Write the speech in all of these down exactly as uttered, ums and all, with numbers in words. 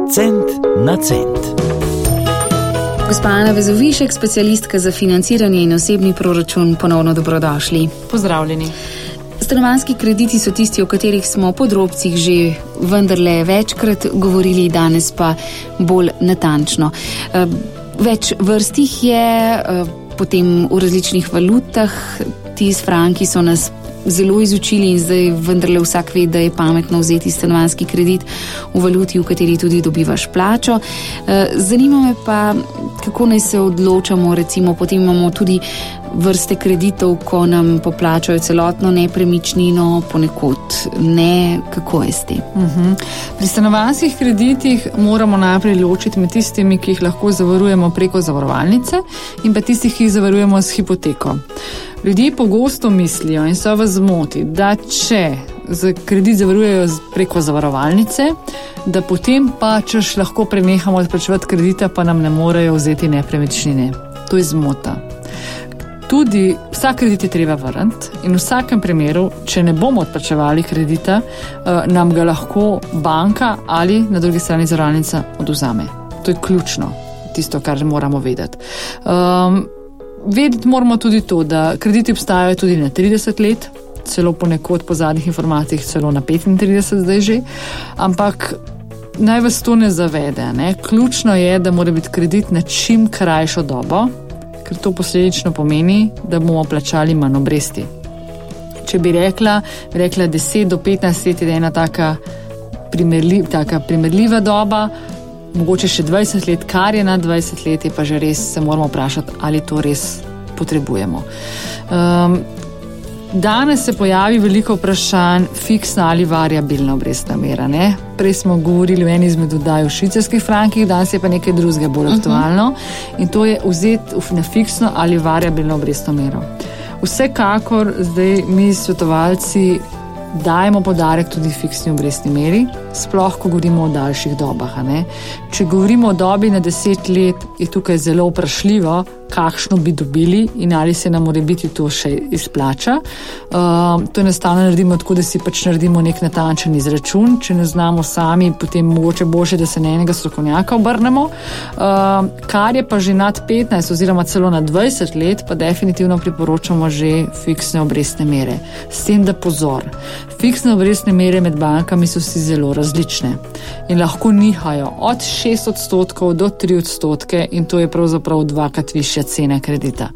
Cent na cent. Gospa Ana Vezovišek, specialistka za financiranje in osebni proračun, ponovno dobrodošli. Pozdravljeni. Stanovanjski krediti so tisti, o katerih smo po drobcih že vendarle večkrat govorili, danes pa bolj natančno. Več vrst jih je, potem v različnih valutah, ti s franki so nas zelo izučili in zdaj vendarle vsak ve, da je pametno vzeti stanovanjski kredit v valuti, v kateri tudi dobivaš plačo. Zanima me pa, kako naj se odločamo, recimo potem imamo tudi vrste kreditov, ko nam poplačajo celotno nepremičnino, ponekod ne, kako je s tem? Uh-huh. Pri stanovanjskih kreditih moramo najprej ločiti med tistimi, ki jih lahko zavarujemo preko zavarovalnice in pa tistih, ki jih zavarujemo s hipoteko. Ljudje pogosto mislijo in so v zmoti, da če za kredit zavarujejo preko zavarovalnice, da potem pa češ lahko prenehamo odplačevati kredita, pa nam ne morejo vzeti nepremičnine. To je zmota. Tudi vsak kredit je treba vrniti in v vsakem primeru, če ne bomo odplačevali kredita, nam ga lahko banka ali na drugi strani zavarovalnica odvzame. To je ključno, tisto, kar moramo vedeti. Um, vedeti moramo tudi to, da krediti obstajajo tudi na trideset let, celo ponekod po zadnjih informacijah celo na petintrideset zdaj že, ampak naj vas to ne zavede. Ne? Ključno je, da mora biti kredit na čim krajšo dobo, ker to posledično pomeni, da bomo plačali manj obresti. Če bi rekla, bi rekla deset do petnajst let je ena taka, primerli, taka primerljiva doba, mogoče še dvajset let, kar je na dvajset let, je pa že res se moramo vprašati, ali to res potrebujemo. Um, danes se pojavi veliko vprašanj, fiksna ali variabilna obrestna mera. Ne? Prej smo govorili v eni izmed oddaj o švicarskih frankih, danes je pa nekaj drugega bolj aktualno in to je vzeti na fiksno ali variabilno obrestno mero. Vsekakor zdaj mi svetovalci dajemo podarek tudi fiksni obrestni meri, sploh ko govorimo o daljših dobah. Ne? Če govorimo o dobi na deset let, je tukaj zelo vprašljivo, kakšno bi dobili in ali se nam mora biti to še izplača. Uh, to enostavno naredimo tako, da si pač naredimo nek natančen izračun. Če ne znamo sami, potem mogoče boljše, da se na enega strokovnjaka obrnemo. Uh, kar je pa že nad petnajst oziroma celo na dvajset let, pa definitivno priporočamo že fiksne obrestne mere. S tem, da pozor. Fiksne obrestne mere med bankami so si zelo različne in lahko nihajo od šest odstotkov do tri odstotke in to je pravzaprav dvakrat višja cena kredita.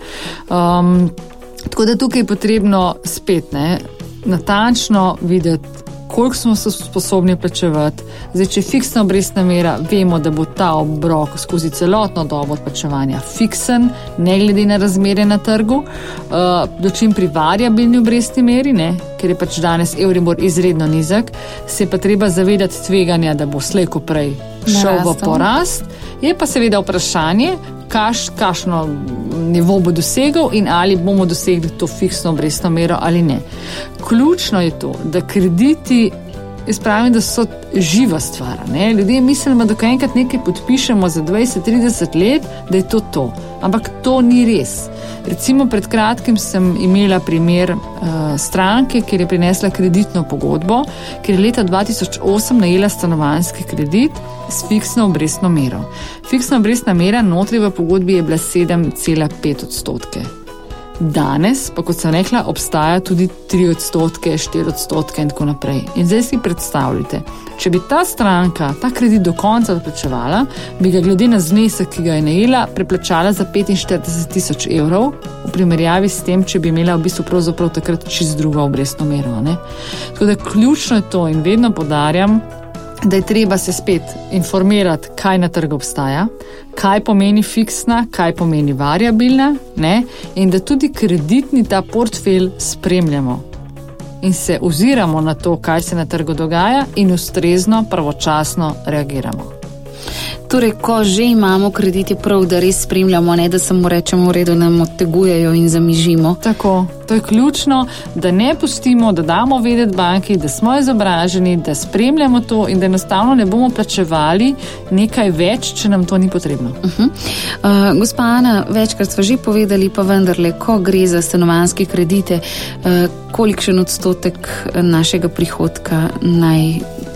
Um, tako da tukaj je potrebno spet ne, natančno videti, koliko smo se sposobni plačevati. Zdaj, če je fiksna obrestna mera, vemo, da bo ta obrok skozi celotno dobo odplačevanja fiksen, ne glede na razmere na trgu. Uh, dočim pri variabilni obrestni meri, ne, ker je pač danes Euribor izredno nizek, se je pa treba zavedati tveganja, da bo slej ko prej šel v porast. Je pa seveda vprašanje, kaš, kakšno nivo bo dosegel in ali bomo dosegli to fiksno obrestno mero ali ne. Ključno je to, da krediti, jaz pravim, da so živa stvar. Ne? Ljudje mislimo, da ko enkrat nekaj podpišemo za dvajset trideset let, da je to to. Ampak to ni res. Recimo pred kratkim sem imela primer uh, stranke, kjer je prinesla kreditno pogodbo, ker je leta dva tisoč osem najela stanovanjski kredit s fiksno obrestno mero. Fiksna obrestna mera notri v pogodbi je bila sedem cela pet odstotke. Danes, pa kot sem rekla, obstaja tudi tri odstotke, štiri odstotke in tako naprej. In zdaj si predstavljate, če bi ta stranka ta kredit do konca odplačevala, bi ga glede na znesek, ki ga je najela, preplačala za petinštirideset tisoč evrov, v primerjavi s tem, če bi imela v bistvu pravzaprav takrat čisto drugo obrestno mero. Ne? Tako da ključno je to in vedno poudarjam, da je treba se spet informirati, kaj na trgu obstaja, kaj pomeni fiksna, kaj pomeni variabilna, ne? In da tudi kreditni ta portfelj spremljamo in se oziramo na to, kaj se na trgu dogaja in ustrezno, pravočasno reagiramo. Torej, ko že imamo kredit, je prav, da res spremljamo, ne da samo rečemo v redu, nam odtegujejo in zamižimo. Tako, to je ključno, da ne pustimo, da damo vedeti banki, da smo izobraženi, da spremljamo to in da enostavno ne bomo plačevali nekaj več, če nam to ni potrebno. Uh-huh. Uh, gospa Ana, večkrat smo že povedali, pa vendarle, ko gre za stanovanjske kredite, uh, kolikšen odstotek našega prihodka naj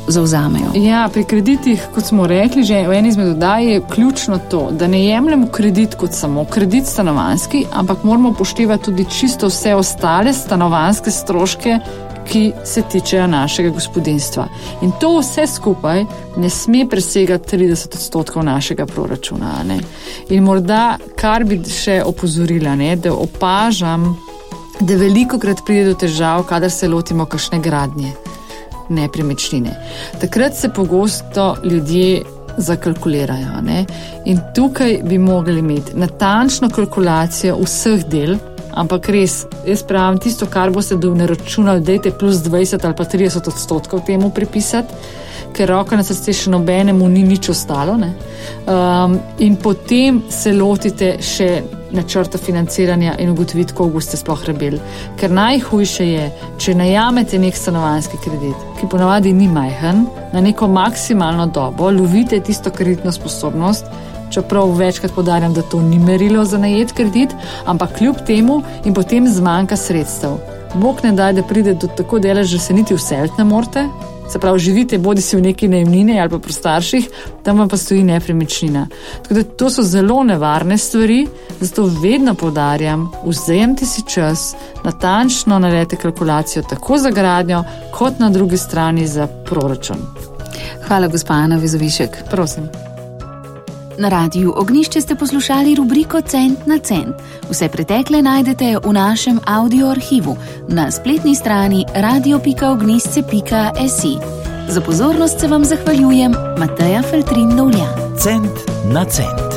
zauzamejo. Ja, pri kreditih, kot smo rekli, že v eni izmed oddaj je ključno to, da ne jemljemo kredit kot samo kredit stanovanjski, ampak moramo upoštevati tudi čisto vse ostale stanovanjske stroške, ki se tičejo našega gospodinjstva. In to vse skupaj ne sme presegati trideset odstotkov našega proračuna. Ne? In morda, kar bi še opozorila, ne, da opažam, da veliko krat pride do težav, kadar se lotimo kakšne gradnje nepremičnine. Takrat se pogosto ljudje zakalkulirajo. Ne? In tukaj bi mogli imeti natančno kalkulacijo vseh del, ampak res, jaz pravim, tisto, kar boste naročunali, dajte plus dvajset ali pa trideset odstotkov temu pripisati, ker roka na srce še nobenemu ni nič ostalo. Ne? Um, in potem se lotite še načrta financiranja in ugotoviti, koliko boste sploh rabili. Ker najhujše je, če najamete nek stanovanjski kredit, ki ponavadi ni majhen, na neko maksimalno dobo, lovite tisto kreditno sposobnost, čeprav večkrat podarjam, da to ni merilo za najet kredit, ampak kljub temu in potem zmanjka sredstev. Bog ne daj, da pride do tako delež, že se niti vseliti ne morete, se pravi, živite bodi si v neki najemnini ali pa pri starših, tam vam pa stoji nepremičnina. Tako da to so zelo nevarne stvari, zato vedno poudarjam, vzemite si čas, natančno naredite kalkulacijo tako za gradnjo, kot na drugi strani za proračun. Hvala, gospa Ana Vezovišek. Prosim. Na Radiu Ognjišče ste poslušali rubriko Cent na cent. Vse pretekle najdete v našem audio arhivu na spletni strani radio pika ognjišče pika si. Za pozornost se vam zahvaljujem, Mateja Feltrin Dovljan. Cent na cent.